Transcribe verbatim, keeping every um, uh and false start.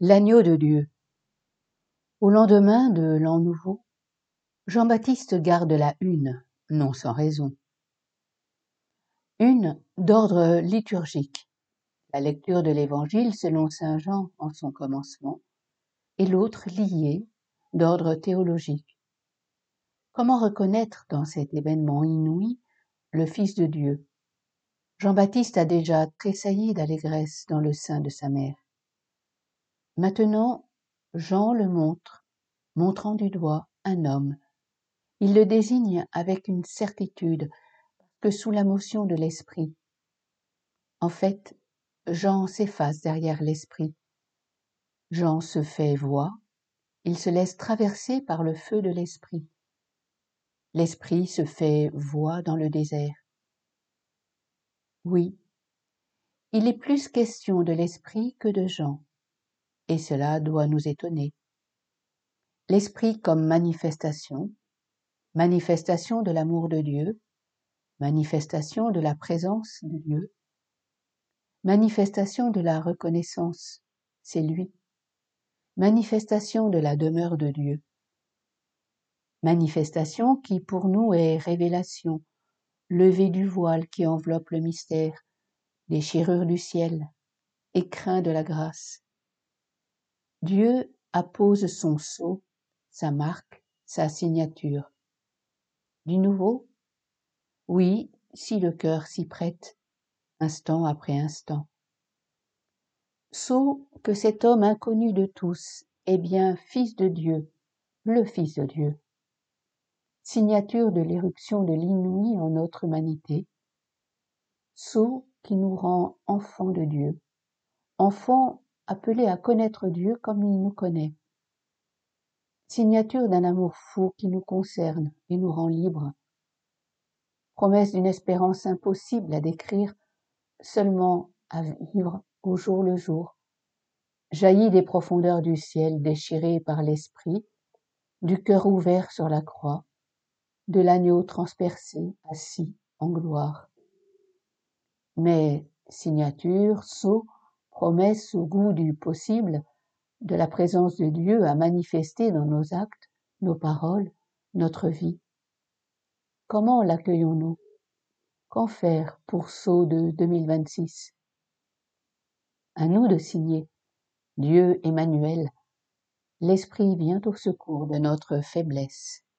L'agneau de Dieu. Au lendemain de l'an nouveau, Jean-Baptiste garde la une, non sans raison. Une d'ordre liturgique, la lecture de l'Évangile selon saint Jean en son commencement, et l'autre liée, d'ordre théologique. Comment reconnaître dans cet événement inouï le Fils de Dieu? Jean-Baptiste a déjà tressailli d'allégresse dans le sein de sa mère. Maintenant, Jean le montre, montrant du doigt un homme. Il le désigne avec une certitude, que sous la motion de l'esprit. En fait, Jean s'efface derrière l'esprit. Jean se fait voix, il se laisse traverser par le feu de l'esprit. L'esprit se fait voix dans le désert. Oui, il est plus question de l'esprit que de Jean, et cela doit nous étonner. L'esprit comme manifestation, manifestation de l'amour de Dieu, manifestation de la présence de Dieu, manifestation de la reconnaissance, c'est lui. Manifestation de la demeure de Dieu. Manifestation qui pour nous est révélation, levée du voile qui enveloppe le mystère, déchirure du ciel, écrin de la grâce. Dieu appose son sceau, sa marque, sa signature. Du nouveau? Oui, si le cœur s'y prête, instant après instant. Sceau que cet homme inconnu de tous est bien Fils de Dieu, le Fils de Dieu. Signature de l'éruption de l'inouï en notre humanité, sceau qui nous rend enfants de Dieu, enfants appelés à connaître Dieu comme il nous connaît, signature d'un amour fou qui nous concerne et nous rend libres, promesse d'une espérance impossible à décrire, seulement à vivre au jour le jour, jaillit des profondeurs du ciel déchiré par l'esprit, du cœur ouvert sur la croix, de l'agneau transpercé, assis en gloire. Mais signature, sceau, promesse au goût du possible, de la présence de Dieu à manifester dans nos actes, nos paroles, notre vie. Comment l'accueillons-nous? Qu'en faire pour sceau de deux mille vingt-six? À nous de signer. Dieu Emmanuel, l'Esprit vient au secours de notre faiblesse.